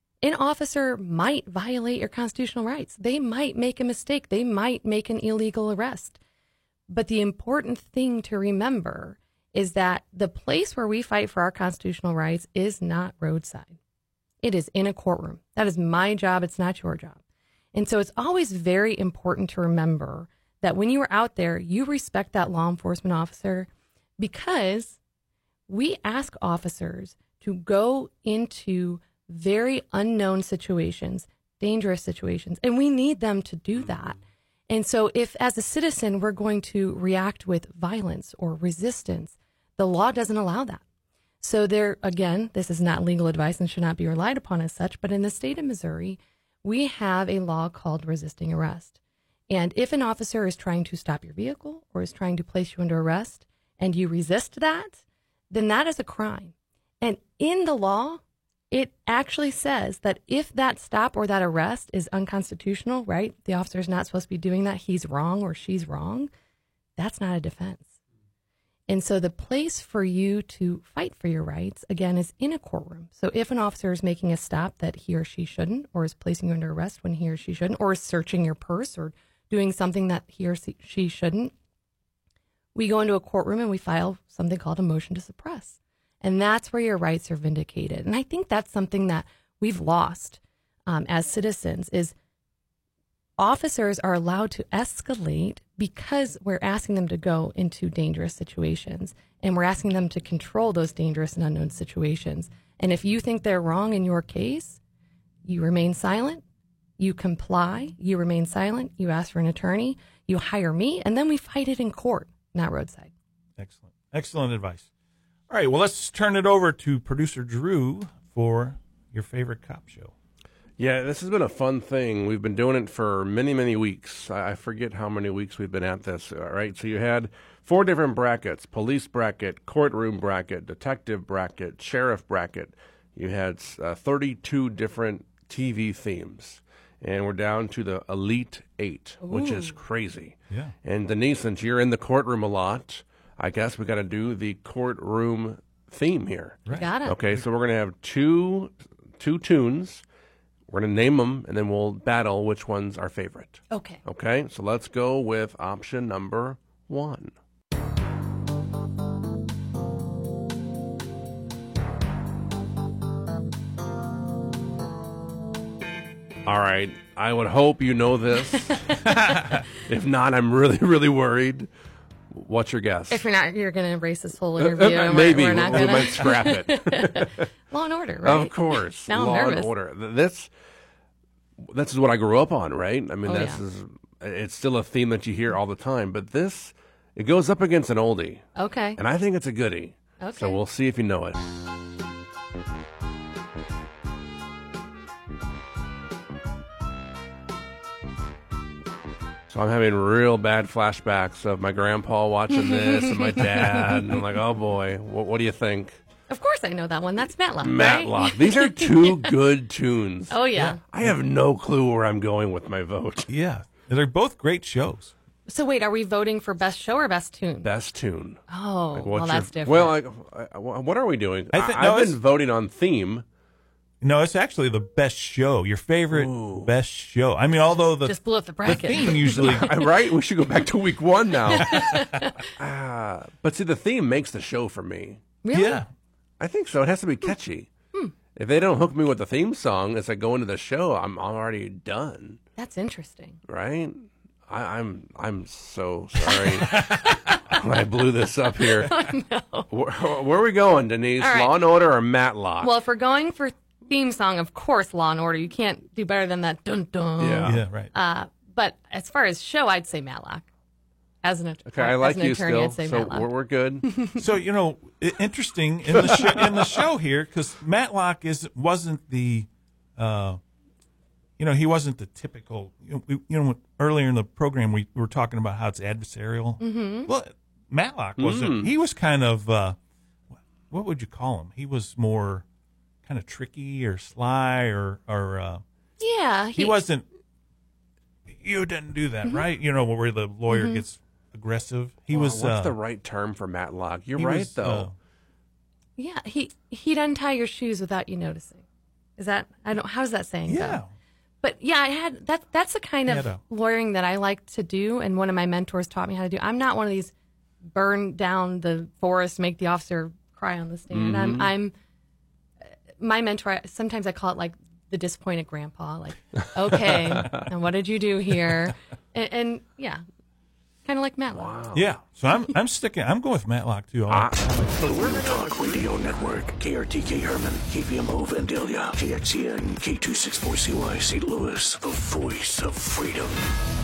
might violate your constitutional rights. They might make a mistake. They might make an illegal arrest. But the important thing to remember is that the place where we fight for our constitutional rights is not roadside. It is in a courtroom. That is my job. It's not your job. And so it's always very important to remember that when you are out there, you respect that law enforcement officer, because we ask officers to go into very unknown situations, dangerous situations, and we need them to do that. And so if, as a citizen, we're going to react with violence or resistance, the law doesn't allow that. So there, again, this is not legal advice and should not be relied upon as such, but in the state of Missouri, we have a law called resisting arrest. And if an officer is trying to stop your vehicle or is trying to place you under arrest and you resist that, then that is a crime. And in the law, it actually says that if that stop or that arrest is unconstitutional, right? The officer is not supposed to be doing that. He's wrong or she's wrong. That's not a defense. And so the place for you to fight for your rights, again, is in a courtroom. So if an officer is making a stop that he or she shouldn't, or is placing you under arrest when he or she shouldn't, or is searching your purse or doing something that he or she shouldn't, we go into a courtroom and we file something called a motion to suppress. And that's where your rights are vindicated. And I think that's something that we've lost as citizens, is officers are allowed to escalate because we're asking them to go into dangerous situations, and we're asking them to control those dangerous and unknown situations. And if you think they're wrong in your case, you remain silent, you comply, you remain silent, you ask for an attorney, you hire me, and then we fight it in court, not roadside. Excellent. Excellent advice. All right, well, let's turn it over to producer Drew for your favorite cop show. Yeah, this has been a fun thing. We've been doing it for many, many weeks. I forget how many weeks we've been at this, all right? So you had 4 different brackets: police bracket, courtroom bracket, detective bracket, sheriff bracket. You had 32 different TV themes, and we're down to the Elite 8, which is crazy. Yeah. And Denise, since you're in the courtroom a lot, I guess we got to do the courtroom theme here. Right. Got it. Okay, so we're going to have two tunes. We're going to name them, and then we'll battle which one's our favorite. Okay. Okay, so let's go with option number 1. All right, I would hope you know this. If not, I'm really, really worried. What's your guess? If you're not, you're going to erase this whole interview. And Maybe. we're not we gonna... might scrap it. Law and Order, right? Of course. Now Law I'm nervous. and Order. This is what I grew up on, right? I mean, it's still a theme that you hear all the time. But this, it goes up against an oldie. Okay. And I think it's a goodie. Okay. So we'll see if you know it. So I'm having real bad flashbacks of my grandpa watching this and my dad. And I'm like, oh boy, what do you think? Of course I know that one. That's Matlock, Matlock. right? These are 2 good tunes. Oh, yeah. I have no clue where I'm going with my vote. Yeah. They're both great shows. So wait, are we voting for best show or best tune? Best tune. Oh, well, that's different. Well, what are we doing? I've been voting on theme. No, it's actually the best show. Your favorite best show. I mean, although just blew up the bracket. The theme usually... Right? We should go back to week 1 now. But see, the theme makes the show for me. Really? Yeah. I think so. It has to be catchy. If they don't hook me with the theme song as I go into the show, I'm already done. That's interesting. Right? I'm so sorry. I blew this up here. Oh, no. Where are we going, Denise? All right. Law and Order or Matlock? Well, if we're going for theme song, of course, Law and Order. You can't do better than that. Dun dun. Yeah, right. But as far as show, I'd say Matlock. As an okay, I like you attorney, still. I'd say so Matlock. we're good. So interesting in the show here, because Matlock wasn't the, he wasn't the typical. Earlier in the program we were talking about how it's adversarial. Mm-hmm. Well, Matlock wasn't. He was kind of what would you call him? He was more kind of tricky or sly or yeah. He wasn't. You didn't do that, right? Where the lawyer gets aggressive. He was. What's the right term for Matlock? You're right, though. Yeah, he'd untie your shoes without you noticing. Is that how's that saying? Yeah. Go? But yeah, I had that's the kind of lawyering that I like to do, and one of my mentors taught me how to do. I'm not one of these burn down the forest, make the officer cry on the stand. Mm-hmm. I'm my mentor. Sometimes I call it like the disappointed grandpa. Like, okay, and what did you do here? And yeah, kind of like Matlock. Wow. Yeah, so I'm going with Matlock too. The Real Talk Radio Network, KRTK Herman, KPMO Vandalia, KXCN, K264CY St. Louis, the voice of freedom.